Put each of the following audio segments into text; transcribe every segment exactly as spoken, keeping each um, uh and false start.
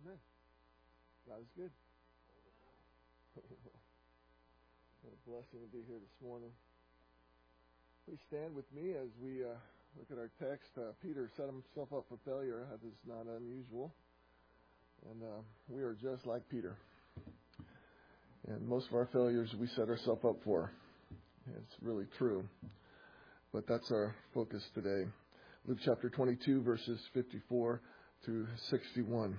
Amen. God is good. What a blessing to be here this morning. Please stand with me as we uh, look at our text. Uh, Peter set himself up for failure. That is not unusual. And uh, we are just like Peter. And most of our failures we set ourselves up for. It's really true. But that's our focus today. Luke chapter twenty-two, verses fifty-four to sixty-one.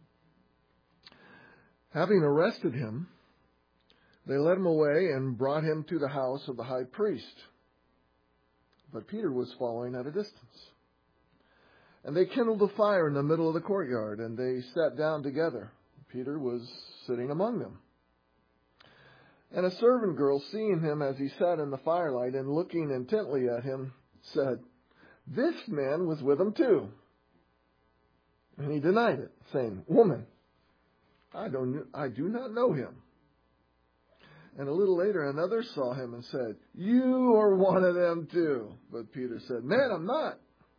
Having arrested him, they led him away and brought him to the house of the high priest. But Peter was following at a distance. And they kindled a fire in the middle of the courtyard, and they sat down together. Peter was sitting among them. And a servant girl, seeing him as he sat in the firelight and looking intently at him, said, "This man was with him too." And he denied it, saying, "Woman, I don't, I do not know him." And a little later, another saw him and said, "You are one of them too." But Peter said, "Man, I'm not."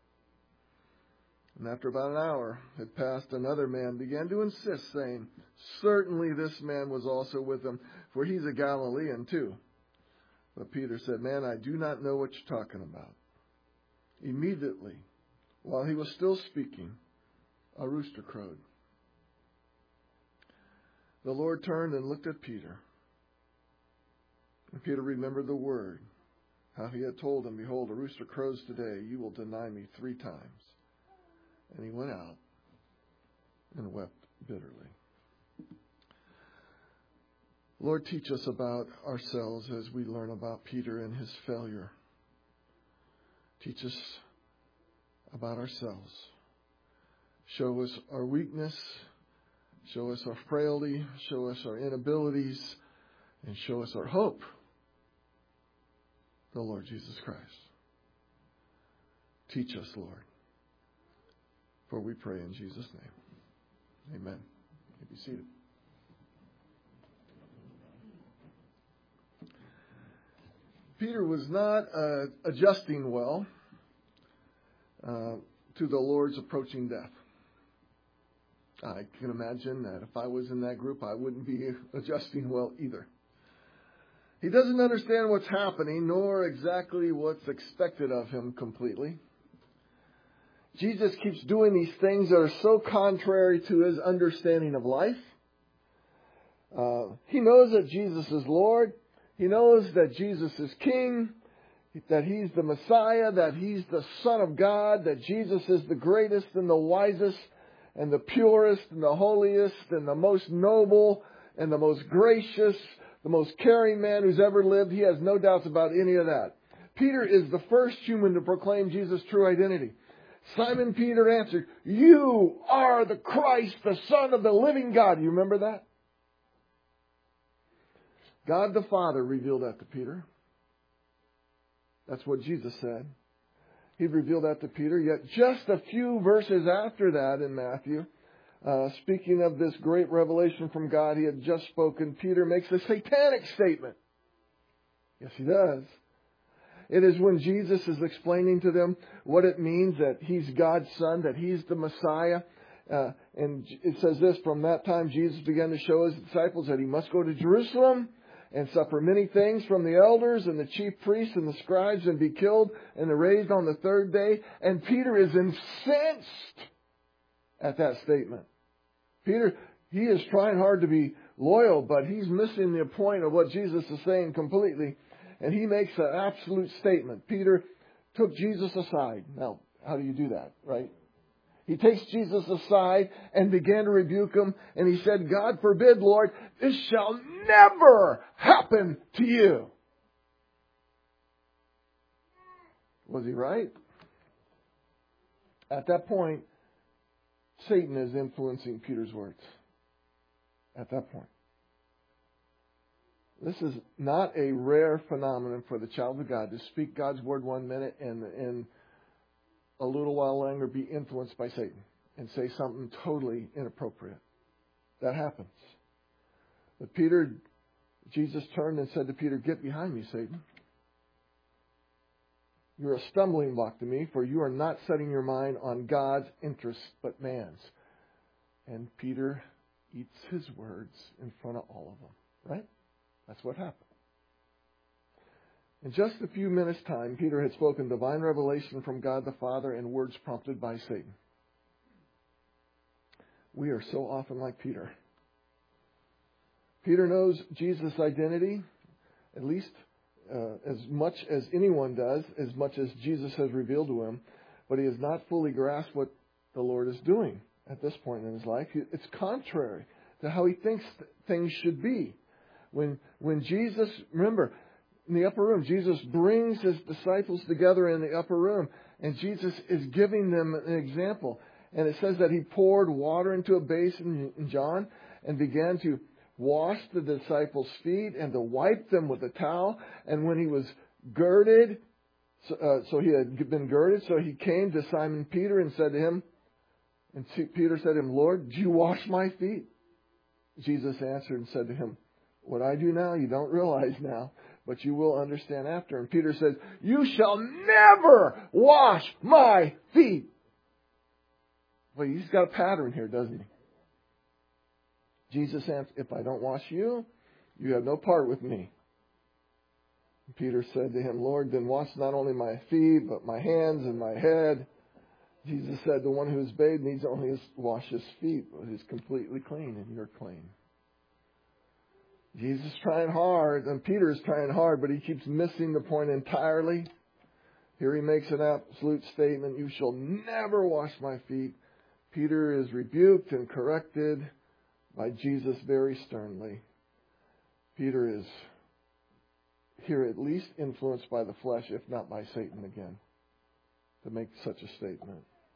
And after about an hour had passed, another man began to insist, saying, "Certainly this man was also with them, for he's a Galilean too." But Peter said, "Man, I do not know what you're talking about." Immediately, while he was still speaking, a rooster crowed. The Lord turned and looked at Peter. And Peter remembered the word, how he had told him, "Behold, a rooster crows today, you will deny me three times." And he went out and wept bitterly. Lord, teach us about ourselves as we learn about Peter and his failure. Teach us about ourselves. Show us our weakness. Show us our frailty. Show us our inabilities. And show us our hope. The Lord Jesus Christ. Teach us, Lord. For we pray in Jesus' name. Amen. You be seated. Peter was not uh, adjusting well uh, to the Lord's approaching death. I can imagine that if I was in that group, I wouldn't be adjusting well either. He doesn't understand what's happening, nor exactly what's expected of him completely. Jesus keeps doing these things that are so contrary to his understanding of life. Uh, he knows that Jesus is Lord. He knows that Jesus is King, that He's the Messiah, that He's the Son of God, that Jesus is the greatest and the wisest and the purest and the holiest and the most noble and the most gracious, the most caring man who's ever lived. He has no doubts about any of that. Peter is the first human to proclaim Jesus' true identity. Simon Peter answered, "You are the Christ, the Son of the living God." You remember that? God the Father revealed that to Peter. That's what Jesus said. He revealed that to Peter. Yet just a few verses after that in Matthew, uh, speaking of this great revelation from God he had just spoken, Peter makes a satanic statement. Yes, he does. It is when Jesus is explaining to them what it means that He's God's Son, that He's the Messiah. Uh, and it says this, "From that time Jesus began to show His disciples that He must go to Jerusalem and suffer many things from the elders and the chief priests and the scribes and be killed and raised on the third day." And Peter is incensed at that statement. Peter, he is trying hard to be loyal, but he's missing the point of what Jesus is saying completely. And he makes an absolute statement. Peter took Jesus aside. Now, how do you do that, right? He takes Jesus aside and began to rebuke him. And he said, "God forbid, Lord, this shall never happen to you." Was he right? At that point, Satan is influencing Peter's words. At that point. This is not a rare phenomenon for the child of God to speak God's word one minute and in a little while longer be influenced by Satan and say something totally inappropriate. That happens. But Peter, Jesus turned and said to Peter, "Get behind me, Satan. You're a stumbling block to me, for you are not setting your mind on God's interests, but man's." And Peter eats his words in front of all of them. Right? That's what happened. In just a few minutes' time, Peter had spoken divine revelation from God the Father in words prompted by Satan. We are so often like Peter. Peter knows Jesus' identity, at least uh, as much as anyone does, as much as Jesus has revealed to him, but he has not fully grasped what the Lord is doing at this point in his life. It's contrary to how he thinks things should be. When, when Jesus, remember, in the upper room, Jesus brings his disciples together in the upper room, and Jesus is giving them an example. And it says that he poured water into a basin in John and began to wash the disciples' feet and to wipe them with a towel. And when he was girded, so, uh, so he had been girded, so he came to Simon Peter and said to him, and Peter said to him, Lord, do you wash my feet? Jesus answered and said to him, what I do now you don't realize now, but you will understand after. And Peter said, you shall never wash my feet. Well, he's got a pattern here, doesn't he? Jesus answered, if I don't wash you, you have no part with me. And Peter said to him, Lord, then wash not only my feet, but my hands and my head. Jesus said, the one who is bathed needs only to wash his feet, but is completely clean, and you're clean. Jesus is trying hard, and Peter is trying hard, but he keeps missing the point entirely. Here he makes an absolute statement, you shall never wash my feet. Peter is rebuked and corrected by Jesus very sternly. Peter is here at least influenced by the flesh, if not by Satan again, to make such a statement.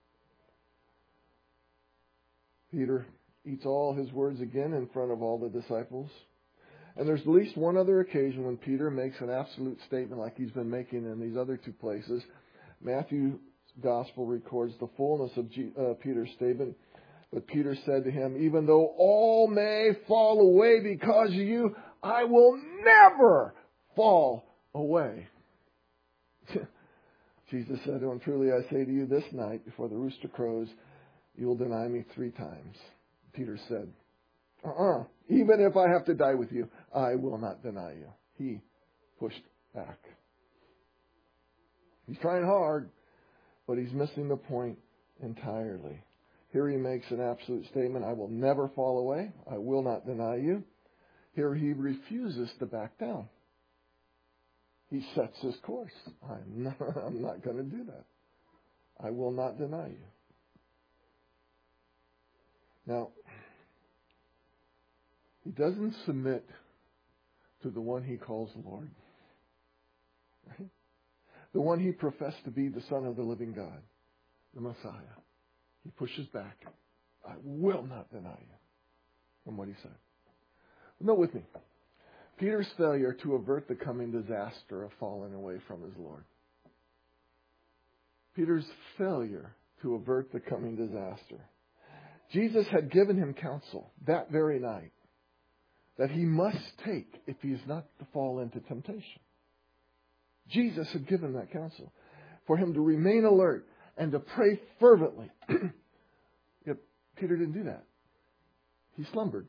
Peter eats all his words again in front of all the disciples. And there's at least one other occasion when Peter makes an absolute statement like he's been making in these other two places. Matthew's Gospel records the fullness of G- uh, Peter's statement. But Peter said to him, even though all may fall away because of you, I will never fall away. Jesus said to him, truly I say to you, this night before the rooster crows, you will deny me three times. Peter said, uh-uh, even if I have to die with you, I will not deny you. He pushed back. He's trying hard, but he's missing the point entirely. Here he makes an absolute statement, I will never fall away. I will not deny you. Here he refuses to back down. He sets his course. I'm not, I'm not going to do that. I will not deny you. Now, he doesn't submit to the one he calls Lord. Right? The one he professed to be the Son of the living God, the Messiah. He pushes back. I will not deny you from what he said. Note with me. Peter's failure to avert the coming disaster of falling away from his Lord. Peter's failure to avert the coming disaster. Jesus had given him counsel that very night that he must take if he is not to fall into temptation. Jesus had given that counsel for him to remain alert and to pray fervently. Yet Peter didn't do that. He slumbered.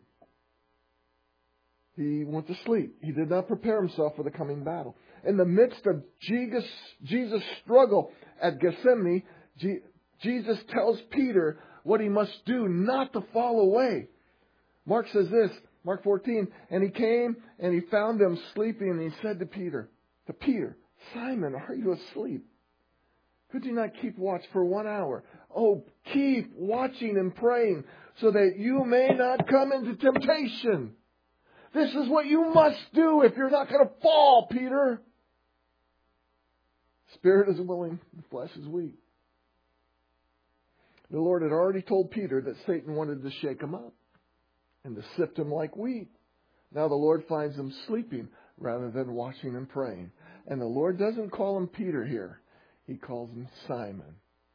He went to sleep. He did not prepare himself for the coming battle. In the midst of Jesus' Jesus' struggle at Gethsemane, Jesus tells Peter what he must do not to fall away. Mark says this, Mark fourteen, and he came and he found them sleeping, and he said to Peter, to Peter, Simon, are you asleep? Could you not keep watch for one hour? Oh, keep watching and praying so that you may not come into temptation. This is what you must do if you're not going to fall, Peter. Spirit is willing, the flesh is weak. The Lord had already told Peter that Satan wanted to shake him up and to sift him like wheat. Now the Lord finds him sleeping rather than watching and praying. And the Lord doesn't call him Peter here. He calls him Simon.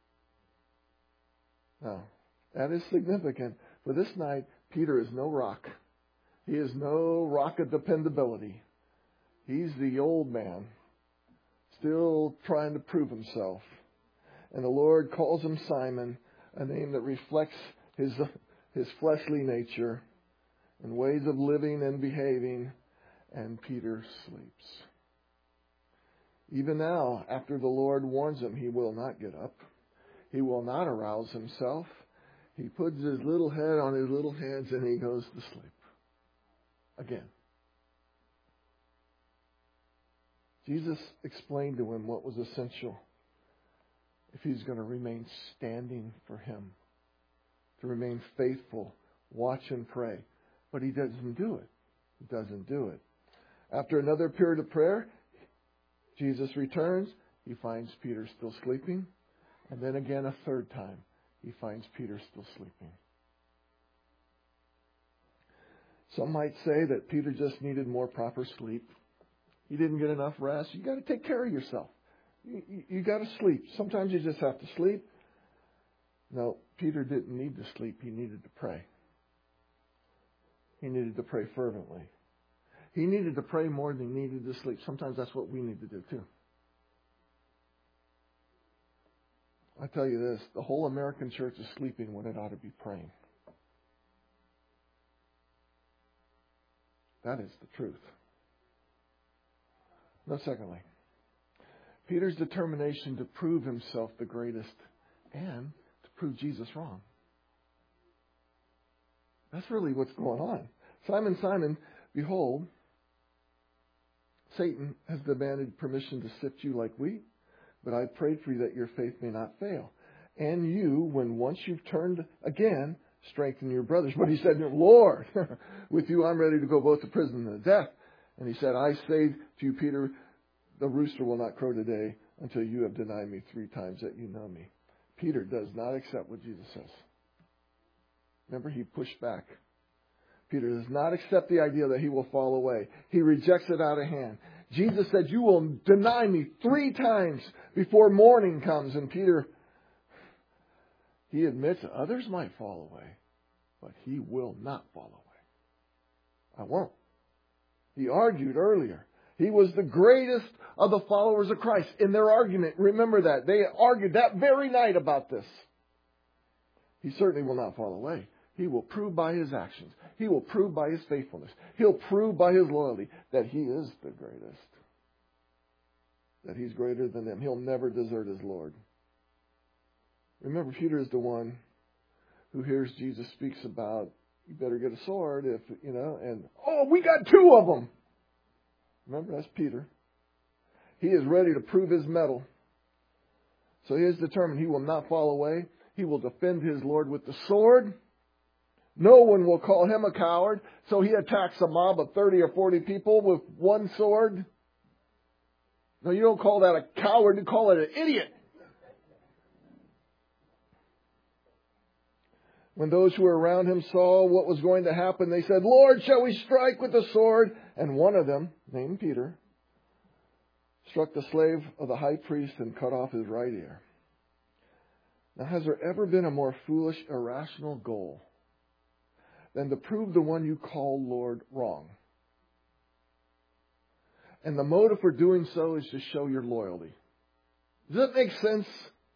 Now, that is significant. For this night, Peter is no rock. He is no rock of dependability. He's the old man, still trying to prove himself. And the Lord calls him Simon, a name that reflects his his fleshly nature and ways of living and behaving, and Peter sleeps. Even now, after the Lord warns him, he will not get up. He will not arouse himself. He puts his little head on his little hands and he goes to sleep. Again. Jesus explained to him what was essential if he's going to remain standing for him, to remain faithful, watch and pray. But he doesn't do it. He doesn't do it. After another period of prayer, Jesus returns. He finds Peter still sleeping. And then again a third time, he finds Peter still sleeping. Some might say that Peter just needed more proper sleep. He didn't get enough rest. You got to take care of yourself. You, you, you got to sleep. Sometimes you just have to sleep. No, Peter didn't need to sleep. He needed to pray. He needed to pray fervently. He needed to pray more than he needed to sleep. Sometimes that's what we need to do too. I tell you this, the whole American church is sleeping when it ought to be praying. That is the truth. Now, secondly, Peter's determination to prove himself the greatest and to prove Jesus wrong. That's really what's going on. Simon, Simon, behold, Satan has demanded permission to sift you like wheat, but I prayed for you that your faith may not fail. And you, when once you've turned again, strengthen your brothers. But he said, Lord, with you I'm ready to go both to prison and to death. And he said, I say to you, Peter, the rooster will not crow today until you have denied me three times that you know me. Peter does not accept what Jesus says. Remember, he pushed back. Peter does not accept the idea that he will fall away. He rejects it out of hand. Jesus said, you will deny me three times before morning comes. And Peter, he admits others might fall away, but he will not fall away. I won't. He argued earlier. He was the greatest of the followers of Christ in their argument. Remember that. They argued that very night about this. He certainly will not fall away. He will prove by his actions. He will prove by his faithfulness. He'll prove by his loyalty that he is the greatest. That he's greater than them. He'll never desert his Lord. Remember, Peter is the one who hears Jesus speaks about, you better get a sword if, you know, and, oh, we got two of them. Remember, that's Peter. He is ready to prove his mettle. So he is determined he will not fall away. He will defend his Lord with the sword. No one will call him a coward. So he attacks a mob of thirty or forty people with one sword. No, you don't call that a coward. You call it an idiot. When those who were around him saw what was going to happen, they said, Lord, shall we strike with the sword? And one of them, named Peter, struck the slave of the high priest and cut off his right ear. Now, has there ever been a more foolish, irrational goal than to prove the one you call Lord wrong? And the motive for doing so is to show your loyalty. Does that make sense?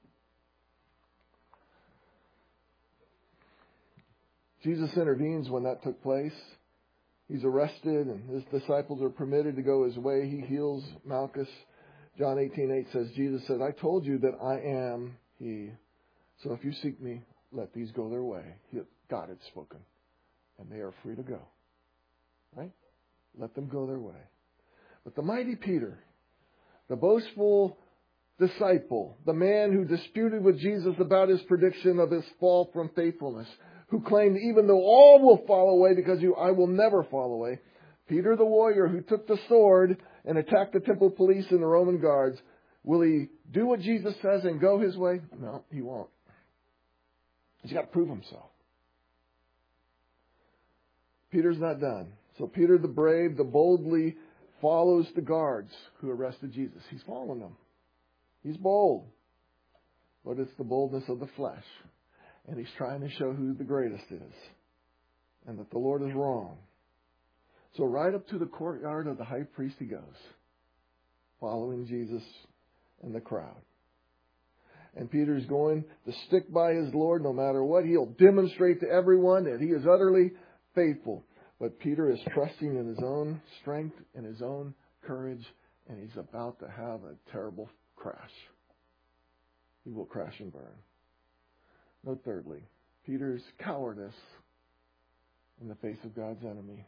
Jesus intervenes when that took place. He's arrested and his disciples are permitted to go his way. He heals Malchus. John eighteen eight says, Jesus said, I told you that I am he. So if you seek me, let these go their way. God had spoken. And they are free to go. Right? Let them go their way. But the mighty Peter, the boastful disciple, the man who disputed with Jesus about his prediction of his fall from faithfulness, who claimed even though all will fall away because you, I will never fall away. Peter the warrior who took the sword and attacked the temple police and the Roman guards. Will he do what Jesus says and go his way? No, he won't. He's got to prove himself. Peter's not done. So Peter the brave, the boldly follows the guards who arrested Jesus. He's following them. He's bold. But it's the boldness of the flesh. And he's trying to show who the greatest is. And that the Lord is wrong. So right up to the courtyard of the high priest he goes. Following Jesus and the crowd. And Peter's going to stick by his Lord no matter what. He'll demonstrate to everyone that he is utterly faithful. But Peter is trusting in his own strength and his own courage, and he's about to have a terrible crash. He will crash and burn. Note thirdly, Peter's cowardice in the face of God's enemy.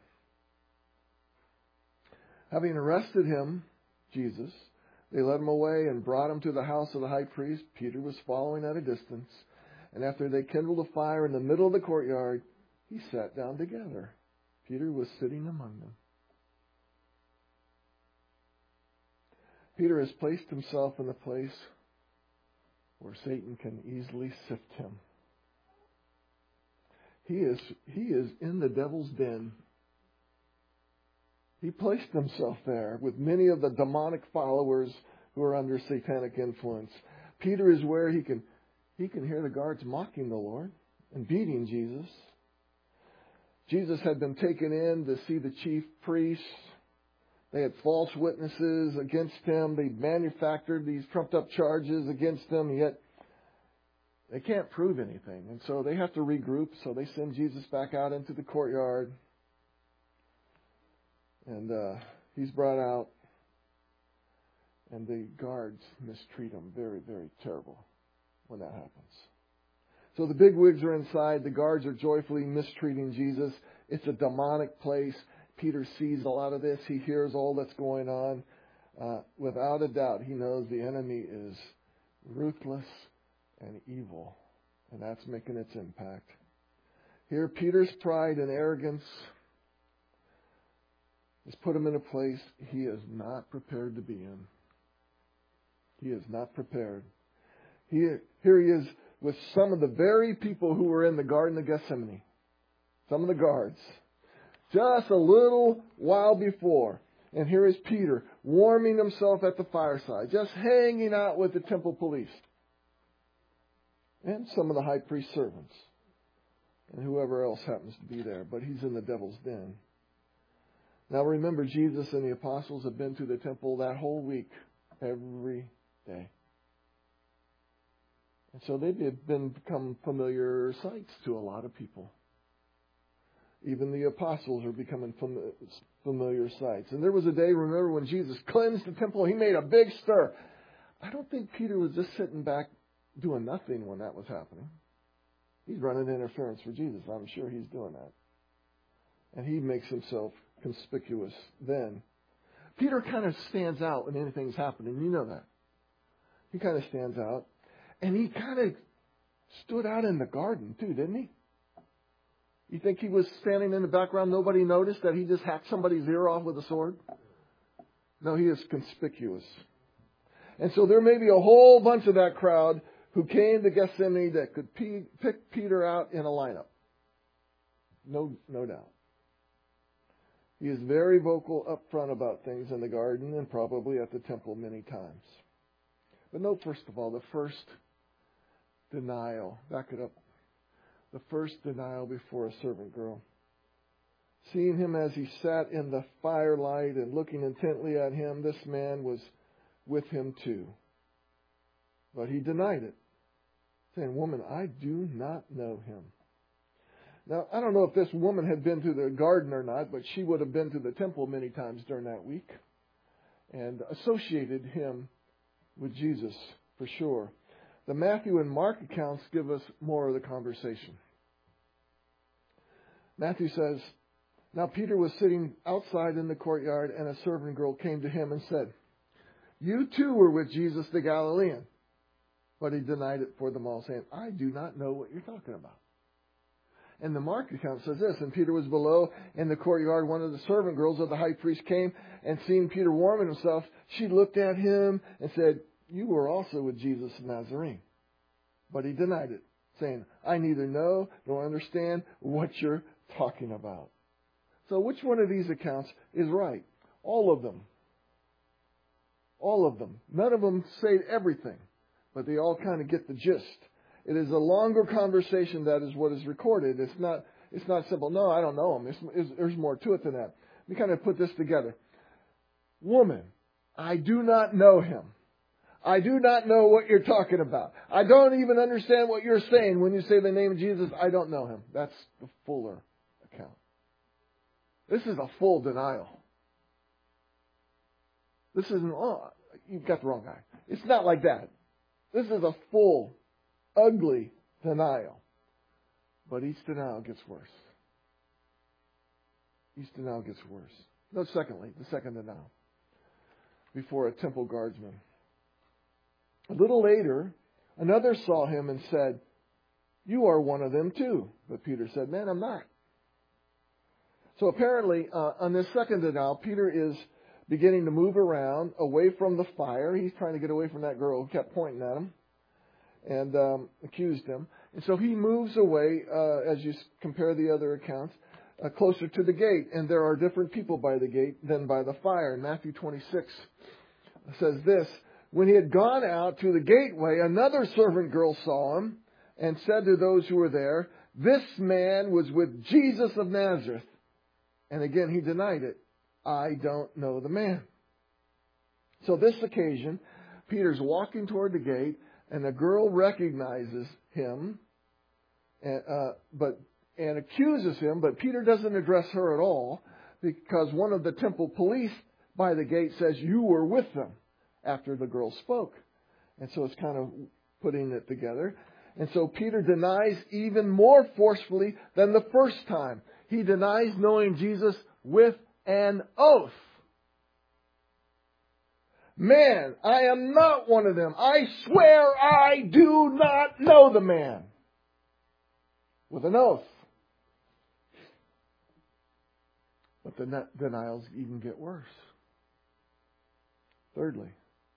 Having arrested him, Jesus, they led him away and brought him to the house of the high priest. Peter was following at a distance. And after they kindled a fire in the middle of the courtyard, he sat down together. Peter was sitting among them. Peter has placed himself in a place where Satan can easily sift him. He is, he is in the devil's den. He placed himself there with many of the demonic followers who are under satanic influence. Peter is where he can, he can hear the guards mocking the Lord and beating Jesus. Jesus had been taken in to see the chief priests. They had false witnesses against him. They manufactured these trumped up charges against him, yet they can't prove anything. And so they have to regroup. So they send Jesus back out into the courtyard. And uh, he's brought out. And the guards mistreat him very, very terrible when that happens. So the bigwigs are inside. The guards are joyfully mistreating Jesus. It's a demonic place. Peter sees a lot of this. He hears all that's going on. Uh, without a doubt, he knows the enemy is ruthless and evil. And that's making its impact. Here, Peter's pride and arrogance has put him in a place he is not prepared to be in. He is not prepared. He, here he is with some of the very people who were in the Garden of Gethsemane. Some of the guards. Just a little while before. And here is Peter warming himself at the fireside. Just hanging out with the temple police. And some of the high priest's servants. And whoever else happens to be there. But he's in the devil's den. Now remember, Jesus and the apostles have been to the temple that whole week. Every day. And so they've been become familiar sights to a lot of people. Even the apostles are becoming familiar sights. And there was a day, remember, when Jesus cleansed the temple, he made a big stir. I don't think Peter was just sitting back doing nothing when that was happening. He's running interference for Jesus. I'm sure he's doing that. And he makes himself conspicuous then. Peter kind of stands out when anything's happening. You know that. He kind of stands out. And he kind of stood out in the garden too, didn't he? You think he was standing in the background, nobody noticed that he just hacked somebody's ear off with a sword? No, he is conspicuous. And so there may be a whole bunch of that crowd who came to Gethsemane that could p- pick Peter out in a lineup. No, no doubt. He is very vocal up front about things in the garden and probably at the temple many times. But note, first of all, the first denial. Back it up. The first denial before a servant girl. Seeing him as he sat in the firelight and looking intently at him, this man was with him too. But he denied it, saying, "Woman, I do not know him." Now, I don't know if this woman had been to the garden or not, but she would have been to the temple many times during that week and associated him with Jesus for sure. The Matthew and Mark accounts give us more of the conversation. Matthew says, "Now Peter was sitting outside in the courtyard, and a servant girl came to him and said, 'You too were with Jesus the Galilean.' But he denied it for them all, saying, 'I do not know what you're talking about.'" And the Mark account says this, "And Peter was below in the courtyard. One of the servant girls of the high priest came, and seeing Peter warming himself, she looked at him and said, 'You were also with Jesus the Nazarene.' But he denied it, saying, 'I neither know nor understand what you're talking about.'" So which one of these accounts is right? All of them. All of them. None of them say everything, but they all kind of get the gist. It is a longer conversation that is what is recorded. It's not, it's not simple. "No, I don't know him." It's, it's, there's more to it than that. Let me kind of put this together. "Woman, I do not know him. I do not know what you're talking about. I don't even understand what you're saying when you say the name of Jesus. I don't know him. That's the fuller account. This is a full denial. This isn't, oh, you've got the wrong guy. It's not like that. This is a full, ugly denial. But each denial gets worse. Each denial gets worse. No, secondly, the second denial. Before a temple guardsman. A little later, another saw him and said, "You are one of them too." But Peter said, "Man, I'm not." So apparently, uh, on this second denial, Peter is beginning to move around away from the fire. He's trying to get away from that girl who kept pointing at him and um, accused him. And so he moves away, uh, as you compare the other accounts, uh, closer to the gate. And there are different people by the gate than by the fire. In Matthew twenty-six says this, "When he had gone out to the gateway, another servant girl saw him and said to those who were there, 'This man was with Jesus of Nazareth.' And again he denied it. 'I don't know the man.'" So this occasion, Peter's walking toward the gate, and the girl recognizes him, and, uh, but and accuses him. But Peter doesn't address her at all, because one of the temple police by the gate says, "You were with them," after the girl spoke. And so it's kind of putting it together. And so Peter denies even more forcefully than the first time. He denies knowing Jesus with an oath. "Man, I am not one of them. I swear I do not know the man." With an oath. But the denials even get worse. Thirdly.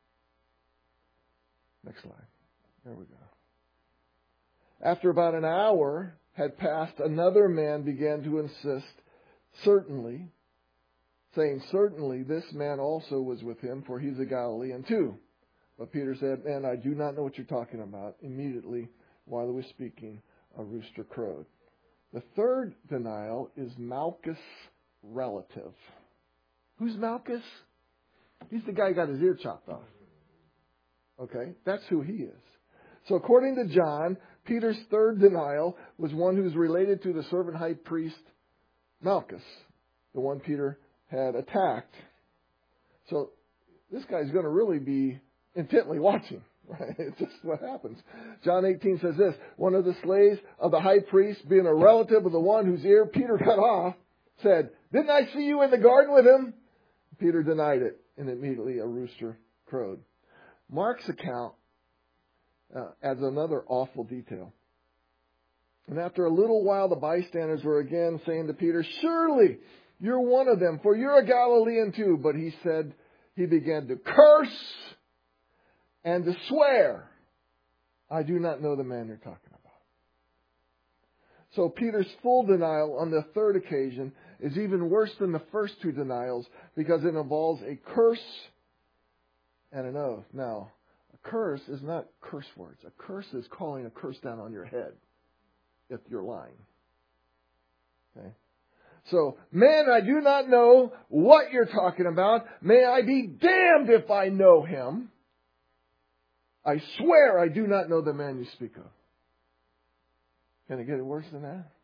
Next slide. There we go. After about an hour had passed, another man began to insist, certainly, saying, "Certainly this man also was with him, for he's a Galilean too." But Peter said, "Man, I do not know what you're talking about." Immediately, while he was speaking, a rooster crowed. The third denial is Malchus' relative. Who's Malchus? He's the guy who got his ear chopped off. Okay, that's who he is. So according to John, Peter's third denial was one who's related to the servant high priest Malchus, the one Peter had attacked. So this guy's going to really be intently watching. Right? It's just what happens. John eighteen says this, "One of the slaves of the high priest, being a relative of the one whose ear Peter cut off, said, 'Didn't I see you in the garden with him?' Peter denied it, and immediately a rooster crowed." Mark's account uh, adds another awful detail. "And after a little while, the bystanders were again saying to Peter, 'Surely you're one of them, for you're a Galilean too.' But he said, he began to curse and to swear, 'I do not know the man you're talking about.'" So Peter's full denial on the third occasion is even worse than the first two denials, because it involves a curse and an oath. Now, a curse is not curse words. A curse is calling a curse down on your head if you're lying. Okay? So, "Man, I do not know what you're talking about. May I be damned if I know him. I swear I do not know the man you speak of." Can it get worse than that?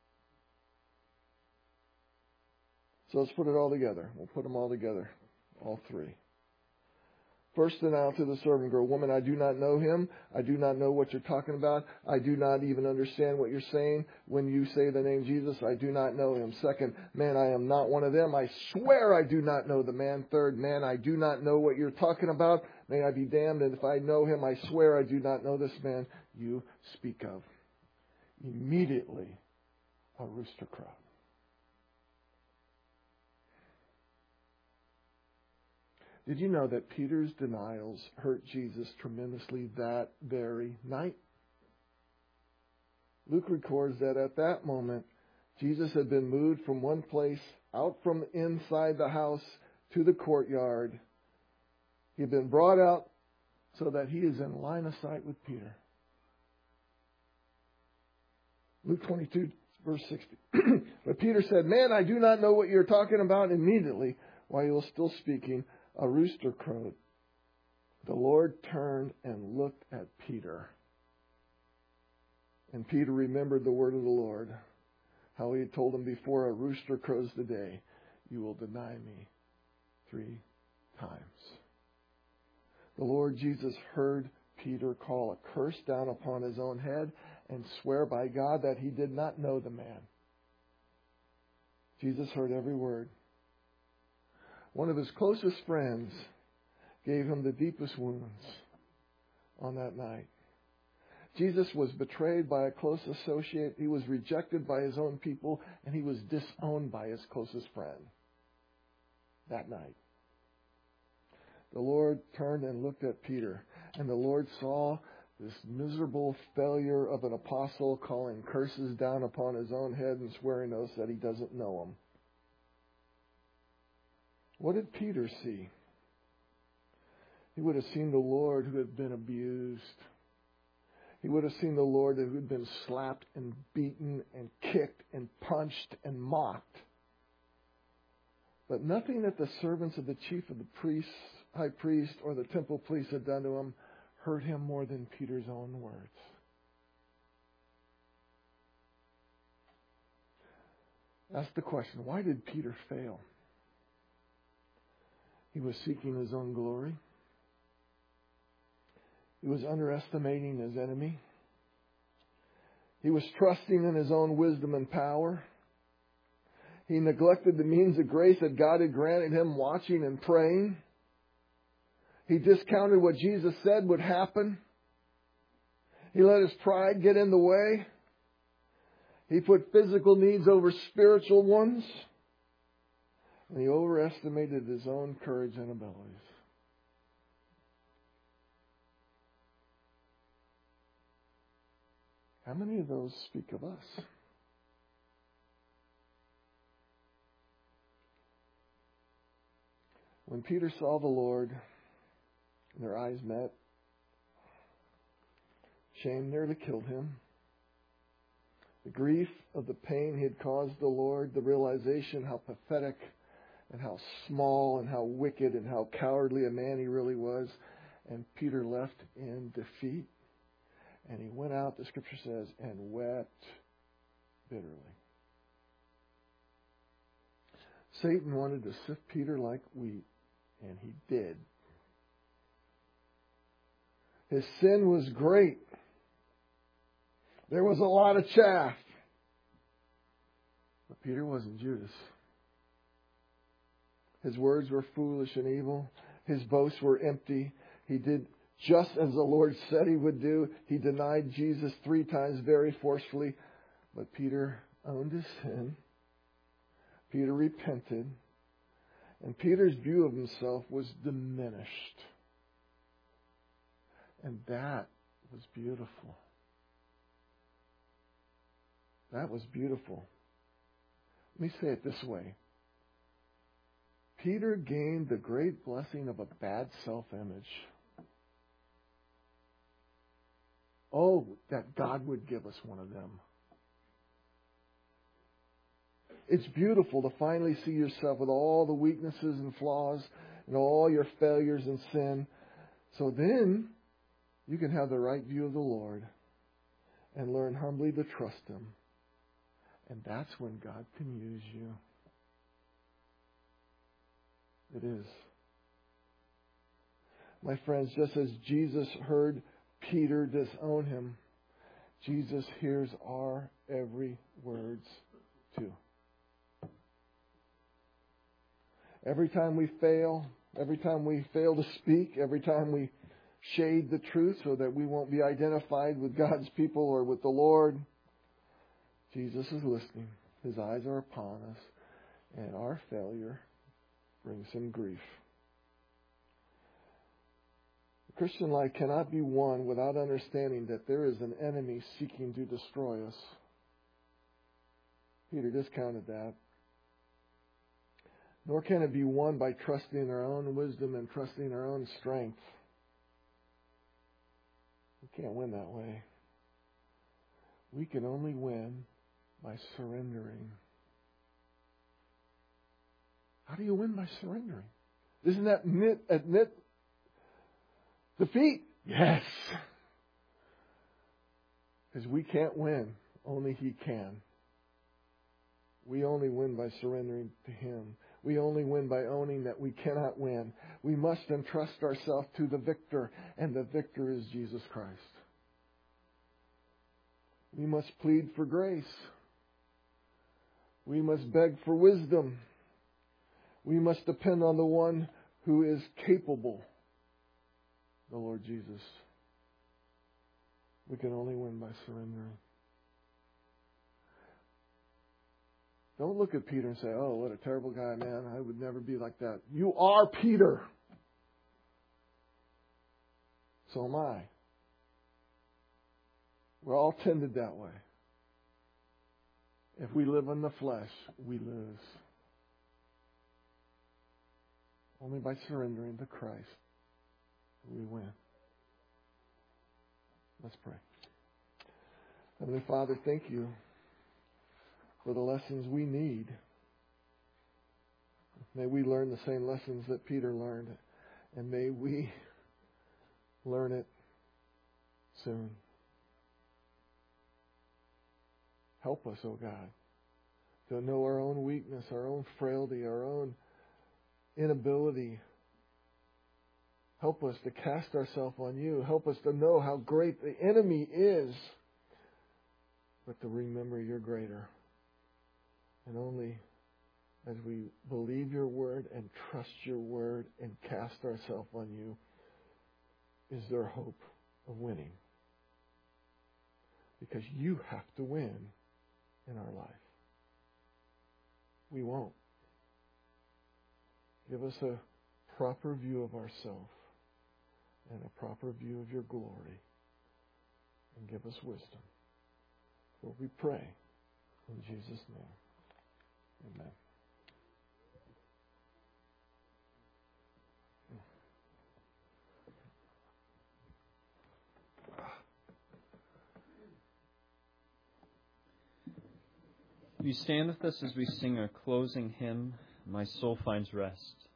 So let's put it all together. We'll put them all together. All three. First denial to the servant girl. "Woman, I do not know him. I do not know what you're talking about. I do not even understand what you're saying. When you say the name Jesus, I do not know him." Second, "Man, I am not one of them. I swear I do not know the man." Third, "Man, I do not know what you're talking about. May I be damned, and if I know him, I swear I do not know this man you speak of." Immediately, a rooster crowed. Did you know that Peter's denials hurt Jesus tremendously that very night? Luke records that at that moment, Jesus had been moved from one place out from inside the house to the courtyard. He had been brought out so that he is in line of sight with Peter. Luke twenty-two, verse sixty. But Peter said, "Man, I do not know what you're talking about." Immediately, while he was still speaking, a rooster crowed. The Lord turned and looked at Peter. And Peter remembered the word of the Lord, how he had told him, before a rooster crows today, you will deny me three times. The Lord Jesus heard Peter call a curse down upon his own head and swear by God that he did not know the man. Jesus heard every word. One of his closest friends gave him the deepest wounds on that night. Jesus was betrayed by a close associate. He was rejected by his own people, and he was disowned by his closest friend that night. The Lord turned and looked at Peter, and the Lord saw this miserable failure of an apostle calling curses down upon his own head and swearing oaths that he doesn't know him. What did Peter see? He would have seen the Lord who had been abused. He would have seen the Lord who had been slapped and beaten and kicked and punched and mocked. But nothing that the servants of the chief of the priests, high priest or the temple police had done to him hurt him more than Peter's own words. Ask the question, why did Peter fail? He was seeking his own glory. He was underestimating his enemy. He was trusting in his own wisdom and power. He neglected the means of grace that God had granted him, watching and praying. He discounted what Jesus said would happen. He let his pride get in the way. He put physical needs over spiritual ones. And he overestimated his own courage and abilities. How many of those speak of us? When Peter saw the Lord, and their eyes met, shame nearly killed him. The grief of the pain he had caused the Lord, the realization how pathetic and how small and how wicked and how cowardly a man he really was. And Peter left in defeat. And he went out, the Scripture says, and wept bitterly. Satan wanted to sift Peter like wheat, and he did. His sin was great. There was a lot of chaff. But Peter wasn't Judas. His words were foolish and evil. His boasts were empty. He did just as the Lord said he would do. He denied Jesus three times very forcefully. But Peter owned his sin. Peter repented. And Peter's view of himself was diminished. And that was beautiful. That was beautiful. Let me say it this way. Peter gained the great blessing of a bad self-image. Oh, that God would give us one of them. It's beautiful to finally see yourself with all the weaknesses and flaws and all your failures and sin. So then you can have the right view of the Lord and learn humbly to trust Him. And that's when God can use you. It is. My friends, just as Jesus heard Peter disown him, Jesus hears our every words too. Every time we fail, every time we fail to speak, every time we shade the truth so that we won't be identified with God's people or with the Lord, Jesus is listening. His eyes are upon us, and our failure brings Him grief. The Christian life cannot be won without understanding that there is an enemy seeking to destroy us. Peter discounted that. Nor can it be won by trusting our own wisdom and trusting our own strength. We can't win that way. We can only win by surrendering. How do you win by surrendering? Isn't that admit, admit Defeat? Yes. Because we can't win. Only He can. We only win by surrendering to Him. We only win by owning that we cannot win. We must entrust ourselves to the victor, and the victor is Jesus Christ. We must plead for grace. We must beg for wisdom. We must depend on the one who is capable, the Lord Jesus. We can only win by surrendering. Don't look at Peter and say, oh, what a terrible guy, man. I would never be like that. You are Peter. So am I. We're all tended that way. If we live in the flesh, we lose. Only by surrendering to Christ we win. Let's pray. Heavenly Father, thank you for the lessons we need. May we learn the same lessons that Peter learned, and may we learn it soon. Help us, O God, to know our own weakness, our own frailty, our own inability. Help us to cast ourselves on you. Help us to know how great the enemy is, but to remember you're greater. And only as we believe your word and trust your word and cast ourselves on you is there hope of winning. Because you have to win in our life. We won't. Give us a proper view of ourselves and a proper view of your glory. And give us wisdom. For we pray in Jesus' name. Amen. Will you stand with us as we sing our closing hymn, My Soul Finds Rest?